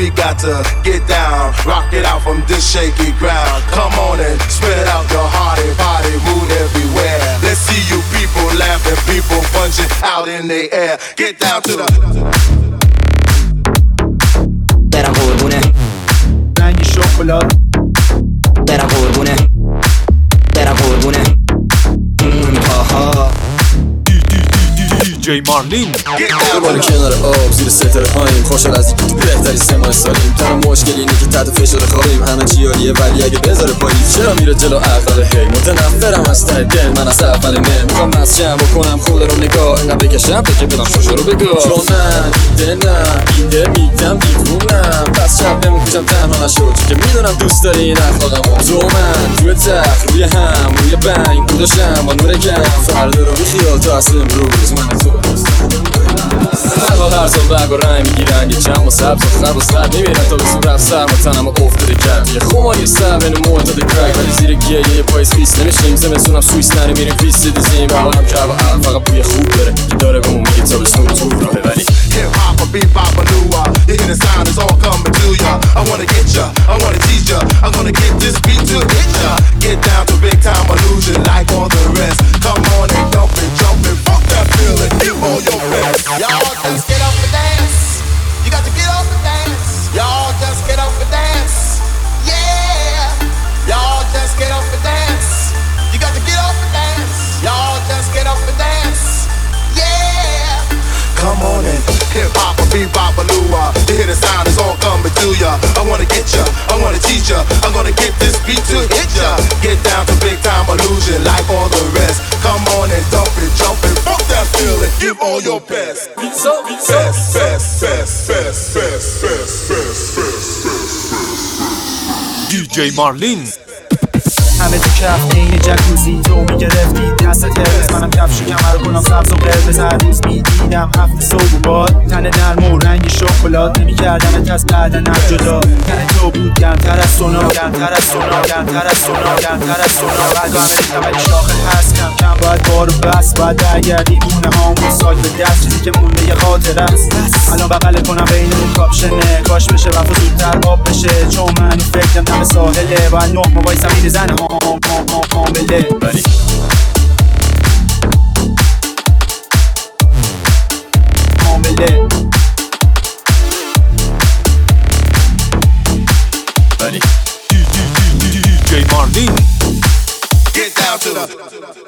we got to get down, rock it out from this shaky ground. Come on and spread out your heart and body, move everywhere. Let's see you people laughing, people punching out in the air. Get down to the برم قربونه رنگ شکلات برم قربونه برم قربونه آها دیجی مارلین دوباره کنار آب زیر ستاره پاییم خوشحال از اینکه تو بهتری 3 ماه سالیم. تنها مشکل اینه که تحت فشار خوابیم، همه چی عالیه ولی اگه بذاره پاییز چرا میره جلو عقل هی. متنفرم از ته دل من از اول مه، میخوام مسجم بکنم خود رو نگاه اینقدر بکشم تا که بدم شوشو رو بگاه. چون من ایده میدم دیوونم، پس شب نمیکشم تنها نشد که میدونم دوست داری این اخلاقمو. تو من توی تخت روی هم روی بنگ بوداشم با نور گم، فردا رو بیخیال تو اصل امروز من تو هوا هر سال برگ و رنگ میگیرن، یه جمع و سبز و خرب و سرد میبینن تا به صورت سرم و تنم افتاده کرد. یه خماری سر بین معتاد کرک ولی زیر گیه یه پاییز پیس نمیشیم. زمستونم سویس نمیریم پیس دیزیم و حالم کرد و عقل فقط بوی خوب داره که داره بهمون میگه تا به سنون تو راه ببری. hip hop or bebop or new, you hear the sound, it's all coming to ya. I wanna get ya, I wanna teach ya, I'm gonna get this beat to hit ya. Get down to big time illusion like all the rest. Come on and dump it, jump it, fuck that feeling, give all your best. Y'all just get up and dance. You got to get up and dance. Y'all just get up and dance. Yeah. Y'all just get up and dance. You got to get up and dance. Y'all just get up and dance. Yeah. Come on and hip hop or bebop or lua, you hear the sound, it's all coming to ya. I wanna get ya, I wanna teach ya, I'm gonna get this beat to hit ya. Get down to big time illusion like all the rest. Come on and dump it, jump it, fuck that feeling, give all your best. دیجی مارلین همه تو کف این جکوزی تو میگرفتی دستت هرس، منم کفش کمر کنم سبز و قرمز. هر روز میدیدم هفته صبح و باد تن نرم و رنگ شکلات، نمیکردمت از بدنم جدا. تن تو بود گرمتر از سونا، گرمتر از سونا، گرمتر از سونا، گرمتر از سونا. بعد همه ریختم ولی شاخه هستم کم باید بارو بس باید برگردی خونه هام و ساک به دست، چیزی که مونده یه خاطر است. الان بغل کنم بین اون کاپشنه، کاش بشه وفا زودتر آب بشه، چون من فکرم دم ساحله باید نه ما وایسم این زن حامله. ولی حامله دیجی مارلین Get down to the